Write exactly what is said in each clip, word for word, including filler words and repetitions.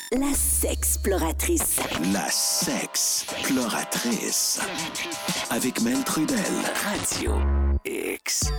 La sexploratrice. La sexploratrice. Avec Mel Trudel. Radio X.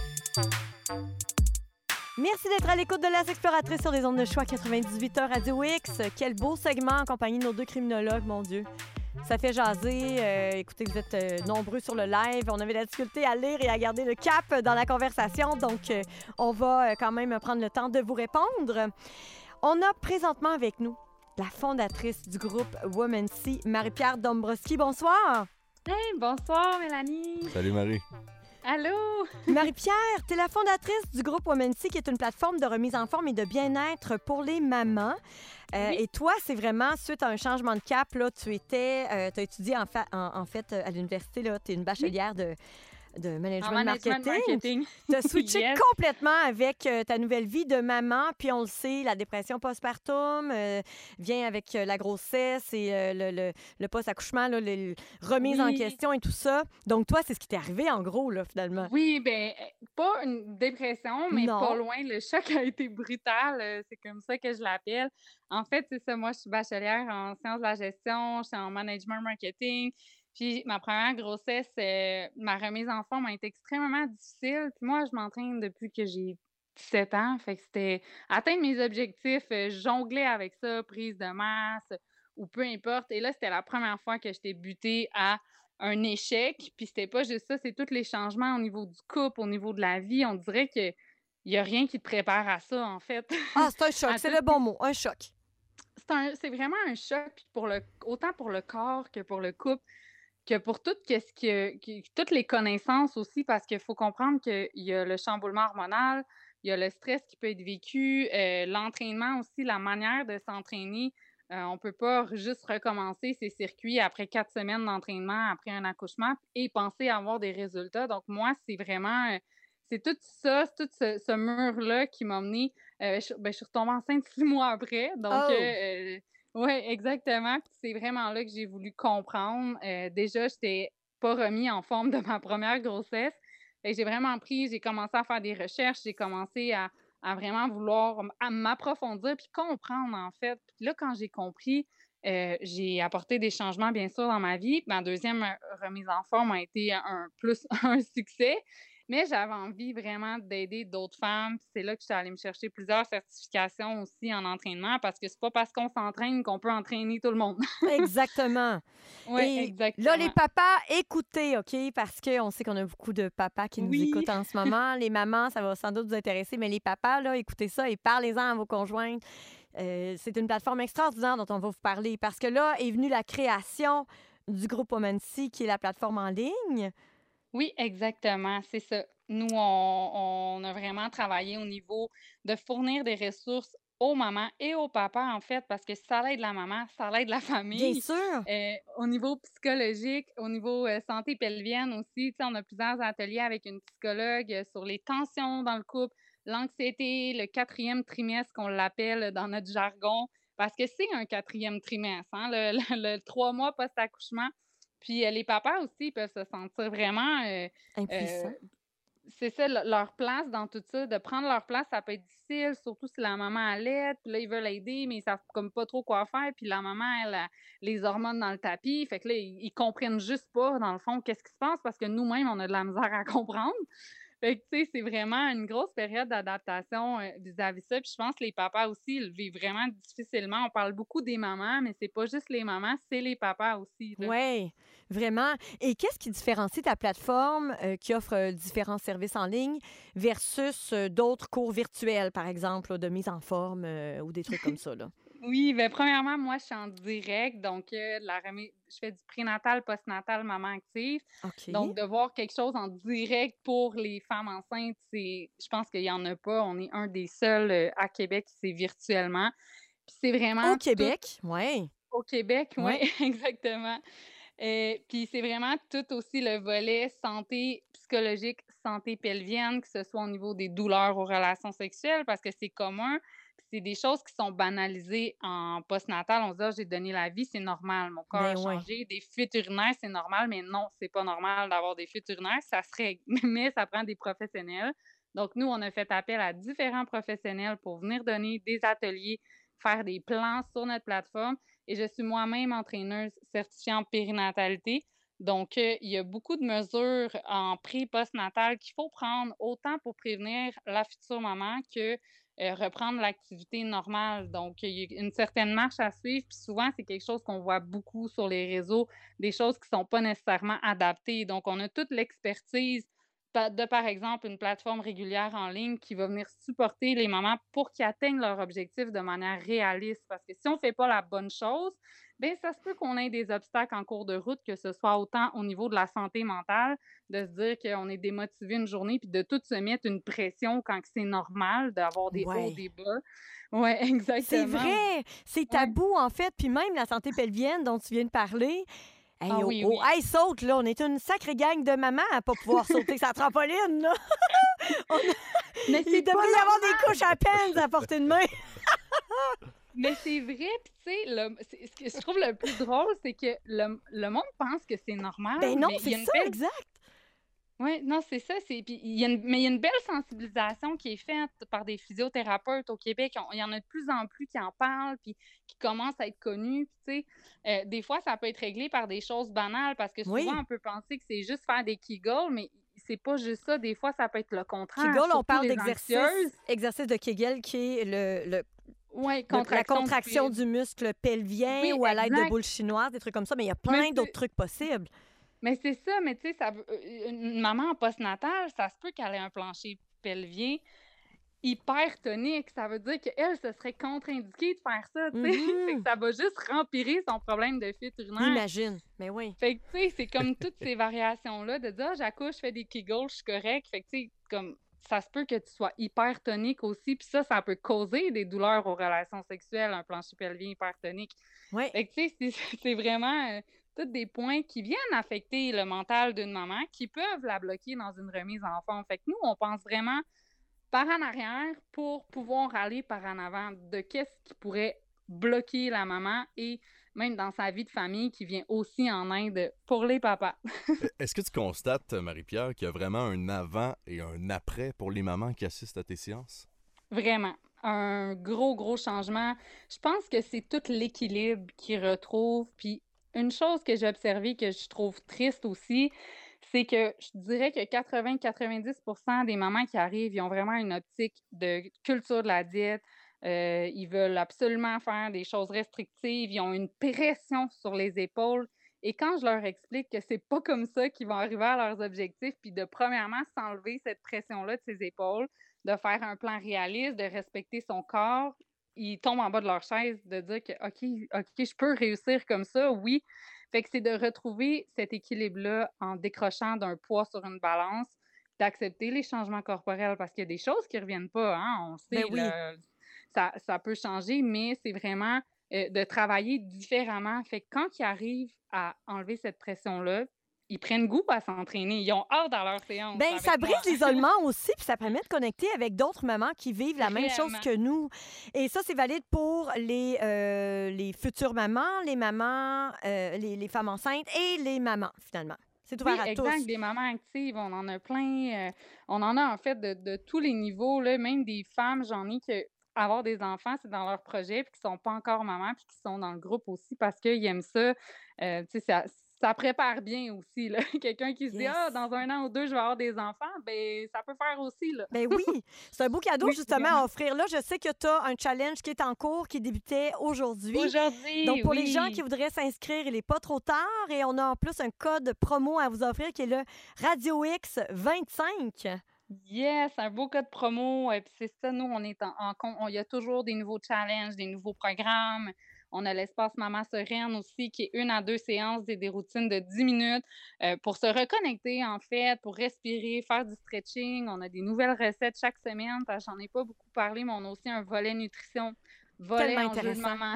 Merci d'être à l'écoute de La Sexploratrice sur les ondes de choix quatre-vingt-dix-huit heures Radio X. Quel beau segment en compagnie de nos deux criminologues, mon Dieu. Ça fait jaser. Euh, écoutez, vous êtes euh, nombreux sur le live. On avait de la difficulté à lire et à garder le cap dans la conversation. Donc, euh, on va euh, quand même prendre le temps de vous répondre. On a présentement avec nous la fondatrice du groupe Womancy, Marie-Pierre Dombrowski. Bonsoir. Hey, bonsoir, Mélanie. Salut, Marie. Allô? Marie-Pierre, tu es la fondatrice du groupe Womancy, qui est une plateforme de remise en forme et de bien-être pour les mamans. Euh, Oui. Et toi, c'est vraiment suite à un changement de cap. Là, tu étais, euh, tu as étudié en, fa- en, en fait à l'université. Tu es une bachelière de, de management, En management marketing. marketing. Tu as switché Yes. complètement avec euh, ta nouvelle vie de maman. Puis on le sait, la dépression postpartum euh, vient avec euh, la grossesse et euh, le, le, le post-accouchement, là, le, le remise en Oui. question et tout ça. Donc toi, c'est ce qui t'est arrivé en gros, là, finalement. Oui, ben pas une dépression, mais Non. pas loin. Le choc a été brutal. euh, C'est comme ça que je l'appelle. En fait, c'est ça. Moi, je suis bachelière en sciences de la gestion. Je suis en management marketing. Puis ma première grossesse, euh, ma remise en forme a été extrêmement difficile. Puis moi, je m'entraîne depuis que j'ai dix-sept ans. Fait que c'était atteindre mes objectifs, euh, jongler avec ça, prise de masse ou peu importe. Et là, c'était la première fois que j'étais butée à un échec. Puis c'était pas juste ça, c'est tous les changements au niveau du couple, au niveau de la vie. On dirait que il y a rien qui te prépare à ça, en fait. Ah, c'est un choc, À c'est tout- le bon mot, un choc. c'est un- c'est vraiment un choc puis pour le, autant pour le corps que pour le couple, que pour tout ce que, que- toutes les connaissances aussi, parce qu'il faut comprendre qu'il y a le chamboulement hormonal, il y a le stress qui peut être vécu, euh, l'entraînement aussi, la manière de s'entraîner. Euh, on peut pas juste recommencer ses circuits après quatre semaines d'entraînement, après un accouchement, et penser avoir des résultats. Donc, moi, c'est vraiment... euh, c'est tout ça, c'est tout ce, ce mur-là qui m'a mené. Euh, je, ben, je suis retombée enceinte six mois après. Donc, Oh! euh, euh, oui, exactement. Puis c'est vraiment là que j'ai voulu comprendre. Euh, déjà, j'étais pas remis en forme de ma première grossesse. Et j'ai vraiment pris, j'ai commencé à faire des recherches, j'ai commencé à, à vraiment vouloir m- à m'approfondir puis comprendre, en fait. Puis là, quand j'ai compris, euh, j'ai apporté des changements, bien sûr, dans ma vie. Ma deuxième euh, remise en forme a été un plus un succès. Mais j'avais envie vraiment d'aider d'autres femmes. Puis c'est là que je suis allée me chercher plusieurs certifications aussi en entraînement parce que c'est pas parce qu'on s'entraîne qu'on peut entraîner tout le monde. Exactement. Oui, Et exactement. là, les papas, écoutez, OK? Parce qu'on sait qu'on a beaucoup de papas qui nous Oui. écoutent en ce moment. Les mamans, ça va sans doute vous intéresser, mais les papas, là, écoutez ça et parlez-en à vos conjointes. Euh, c'est une plateforme extraordinaire dont on va vous parler parce que là est venue la création du groupe Womancy, qui est la plateforme en ligne. Oui, exactement, c'est ça. Nous, on, on a vraiment travaillé au niveau de fournir des ressources aux mamans et aux papas, en fait, parce que ça l'aide la maman, ça l'aide la Bien famille. sûr. Euh, au niveau psychologique, au niveau euh, santé pelvienne aussi, tu sais, on a plusieurs ateliers avec une psychologue euh, sur les tensions dans le couple, l'anxiété, le quatrième trimestre qu'on l'appelle dans notre jargon, parce que c'est un quatrième trimestre, hein, le, le- le trois mois post-accouchement. Puis euh, les papas aussi peuvent se sentir vraiment euh, Impuissant. euh, c'est ça, le- leur place dans tout ça, de prendre leur place, ça peut être difficile, surtout si la maman allait, puis là, ils veulent aider, mais ils savent comme pas trop quoi faire, puis la maman, elle a les hormones dans le tapis, fait que là, ils, ils comprennent juste pas, dans le fond, qu'est-ce qui se passe, parce que nous-mêmes, on a de la misère à comprendre. Fait que, tu sais, c'est vraiment une grosse période d'adaptation euh, vis-à-vis ça. Puis je pense que les papas aussi, ils le vivent vraiment difficilement. On parle beaucoup des mamans, mais c'est pas juste les mamans, c'est les papas aussi, là. Oui, vraiment. Et qu'est-ce qui différencie ta plateforme euh, qui offre euh, différents services en ligne versus euh, d'autres cours virtuels, par exemple, là, de mise en forme euh, ou des trucs comme ça, là? Oui, ben premièrement, moi, je suis en direct, donc euh, la remise, je fais du prénatal, postnatal, maman active. OK. Donc, de voir quelque chose en direct pour les femmes enceintes, c'est, je pense qu'il y en a pas. On est un des seuls euh, à Québec qui c'est virtuellement. Puis c'est vraiment Au tout Québec, oui. au Québec, oui, Ouais. exactement. Euh, puis c'est vraiment tout aussi le volet santé psychologique, santé pelvienne, que ce soit au niveau des douleurs aux relations sexuelles, parce que c'est commun. Puis c'est des choses qui sont banalisées en postnatal. On se dit, ah, j'ai donné la vie, c'est normal. Mon corps a Ben ouais. changé. Des fuites urinaires, c'est normal, mais non, c'est pas normal d'avoir des fuites urinaires. Ça se règle, mais ça prend des professionnels. Donc, nous, on a fait appel à différents professionnels pour venir donner des ateliers, faire des plans sur notre plateforme et je suis moi-même entraîneuse certifiée en périnatalité. Donc, euh, il y a beaucoup de mesures en pré-postnatal qu'il faut prendre autant pour prévenir la future maman que euh, reprendre l'activité normale. Donc, il y a une certaine marche à suivre. Puis souvent, c'est quelque chose qu'on voit beaucoup sur les réseaux, des choses qui ne sont pas nécessairement adaptées. Donc, on a toute l'expertise pa- de, par exemple, une plateforme régulière en ligne qui va venir supporter les mamans pour qu'ils atteignent leur objectif de manière réaliste. Parce que si on ne fait pas la bonne chose, bien, ça se peut qu'on ait des obstacles en cours de route, que ce soit autant au niveau de la santé mentale, de se dire qu'on est démotivé une journée, puis de tout se mettre une pression quand c'est normal d'avoir des hauts, Ouais. des bas. Oui, C'est exactement. vrai, c'est Ouais. tabou en fait, puis même la santé pelvienne dont tu viens de parler. Hey, Ah oh, oui, oh, oui. hey, saute, là, on est une sacrée gang de mamans à pas pouvoir sauter sa trampoline, là. On a- Mais Il c'est pas devrait y avoir normal. des couches à peine à portée de main. Mais c'est vrai, puis tu sais, le- c'est- ce que je trouve le plus drôle, c'est que le, le monde pense que c'est normal, Ben non, mais il y c'est a une ça, belle exact. Oui, non, c'est ça. C'est... Puis, il y a une... Mais il y a une belle sensibilisation qui est faite par des physiothérapeutes au Québec. On- Il y en a de plus en plus qui en parlent, puis qui commencent à être connus. Puis, tu sais, euh, des fois, ça peut être réglé par des choses banales parce que souvent, Oui. on peut penser que c'est juste faire des Kegels, mais c'est pas juste ça. Des fois, ça peut être le contraire. Kegel, on surtout parle les d'exercice, anxieuses. exercice de Kegel qui est le, le- Oui, le- la contraction. du contraction pi- du muscle pelvien Oui, ou à l'aide de exact. boules chinoises, des trucs comme ça, mais il y a Mais plein c'est- d'autres trucs possibles. Mais c'est ça, mais tu sais, ça veut- euh, une maman en postnatal, ça se peut qu'elle ait un plancher pelvien hypertonique. Ça veut dire qu'elle, ce serait contre-indiqué de faire ça, tu sais. Fait que Mhm. ça va juste rempirer son problème de fuite urinaire. Imagine, mais oui. Fait que, tu sais, c'est comme toutes ces variations-là de dire, ah, j'accouche, je fais des Kegels, je suis correct. Fait que, tu sais, comme, ça se peut que tu sois hypertonique aussi. Puis ça, ça peut causer des douleurs aux relations sexuelles, un plancher pelvien hypertonique. Oui. Fait que, tu sais, c'est, c'est vraiment euh, tous des points qui viennent affecter le mental d'une maman, qui peuvent la bloquer dans une remise en forme. Fait que nous, on pense vraiment par en arrière pour pouvoir aller par en avant de qu'est-ce qui pourrait bloquer la maman et même dans sa vie de famille qui vient aussi en aide pour les papas. Est-ce que tu constates, Marie-Pierre, qu'il y a vraiment un avant et un après pour les mamans qui assistent à tes séances? Vraiment. Un gros, gros changement. Je pense que c'est tout l'équilibre qu'ils retrouvent. Puis une chose que j'ai observée que je trouve triste aussi, c'est que je dirais que quatre-vingts à quatre-vingt-dix pour cent des mamans qui arrivent, ils ont vraiment une optique de culture de la diète. Euh, ils veulent absolument faire des choses restrictives. Ils ont une pression sur les épaules. Et quand je leur explique que c'est pas comme ça qu'ils vont arriver à leurs objectifs, puis de premièrement s'enlever cette pression-là de ses épaules, de faire un plan réaliste, de respecter son corps, ils tombent en bas de leur chaise, de dire que OK, OK, je peux réussir comme ça, oui. Fait que c'est de retrouver cet équilibre-là en décrochant d'un poids sur une balance, d'accepter les changements corporels parce qu'il y a des choses qui ne reviennent pas, hein, on sait, Ben oui. là, ça, ça peut changer, mais c'est vraiment euh, de travailler différemment. Fait que quand ils arrivent à enlever cette pression-là, ils prennent goût à s'entraîner. Ils ont hâte dans leur séance. Ben, avec ça moi. brise l'isolement aussi, puis ça permet de connecter avec d'autres mamans qui vivent la même chose Réellement. que nous. Et ça, c'est valide pour les, euh, les futures mamans, les mamans, euh, les, les femmes enceintes et les mamans, finalement. C'est ouvert Oui, à exact. tous. Des mamans actives, on en a plein. euh, on en a en fait de, de tous les niveaux, là, même des femmes, j'en ai que avoir des enfants, c'est dans leur projet, puis qui sont pas encore mamans, puis qui sont dans le groupe aussi parce qu'ils aiment ça. Euh, tu sais, ça, ça prépare bien aussi, là. Quelqu'un qui se dit, Yes. ah, dans un an ou deux, je vais avoir des enfants, ben ça peut faire aussi, là. Ben oui, c'est un beau cadeau Oui, justement vraiment. à offrir. Là, je sais que tu as un challenge qui est en cours, qui débutait aujourd'hui. Aujourd'hui, Donc, pour oui. les gens qui voudraient s'inscrire, il n'est pas trop tard. Et on a en plus un code promo à vous offrir qui est le Radio X vingt-cinq. Yes, un beau code promo. Et puis c'est ça, nous, on est en, en con- on- il y a toujours des nouveaux challenges, des nouveaux programmes. On a l'espace Maman Sereine aussi, qui est une à deux séances, des, des routines de dix minutes euh, pour se reconnecter, en fait, pour respirer, faire du stretching. On a des nouvelles recettes chaque semaine. parce que J'en ai pas beaucoup parlé, mais on a aussi un volet nutrition, volet Tellement enjeux de intéressant. maman.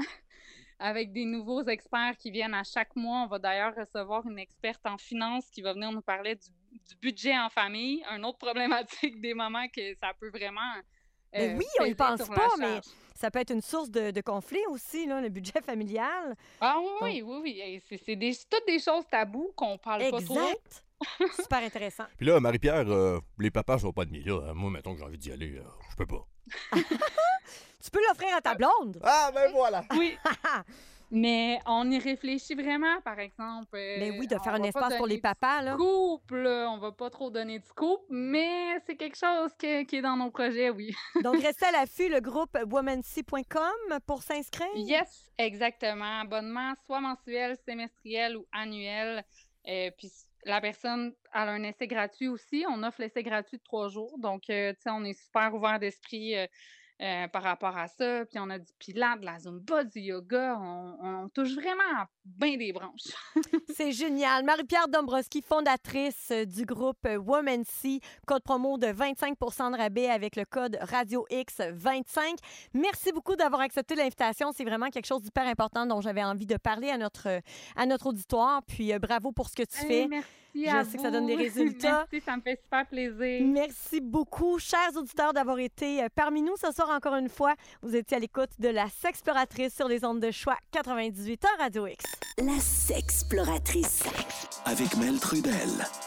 Avec des nouveaux experts qui viennent à chaque mois. On va d'ailleurs recevoir une experte en finance qui va venir nous parler du, du budget en famille, une autre problématique des mamans que ça peut vraiment Ben euh, oui, on y peser pense sur la pas, mais charge. ça peut être une source de, de conflit aussi, là, le budget familial. Ah oui, oui, oui, oui. Hey, C'est, c'est des, c'est toutes des choses tabous qu'on parle pas trop. Exact. Super intéressant. Puis là, Marie-Pierre, euh, les papas sont pas admis là. Moi, mettons que j'ai envie d'y aller, euh, je peux pas. Tu peux l'offrir à ta blonde? Ah, ben voilà! Oui. Mais on y réfléchit vraiment, par exemple. Mais oui, de On faire un va pas espace pour donner les papas, là. de scoop, là. On va pas trop donner de scoop, mais c'est quelque chose que- qui est dans nos projets, oui. Donc, restez à l'affût, le groupe womancy point com pour s'inscrire. Yes, exactement. Abonnement, soit mensuel, semestriel ou annuel. Euh, puis la personne a un essai gratuit aussi. On offre l'essai gratuit de trois jours. Donc, euh, tu sais, on est super ouvert d'esprit euh, euh, par rapport à ça. Puis on a du pilates, de la zumba, du yoga. On, on touche vraiment à bien des branches. C'est génial. Marie-Pierre Dombrowski, fondatrice euh, du groupe euh, Womancy. Code promo de vingt-cinq pour cent de rabais avec le code Radio X vingt-cinq. Merci beaucoup d'avoir accepté l'invitation. C'est vraiment quelque chose d'hyper important dont j'avais envie de parler à notre, euh, à notre auditoire. Puis euh, bravo pour ce que tu fais. Hey, merci Je à sais vous. que ça donne des résultats. Merci, ça me fait super plaisir. Merci beaucoup, chers auditeurs, d'avoir été euh, parmi nous ce soir encore une fois. Vous étiez à l'écoute de la Sexploratrice sur les ondes de choix quatre-vingt-dix-huit à Radio X. La Sexploratrice. Avec Mel Trudel.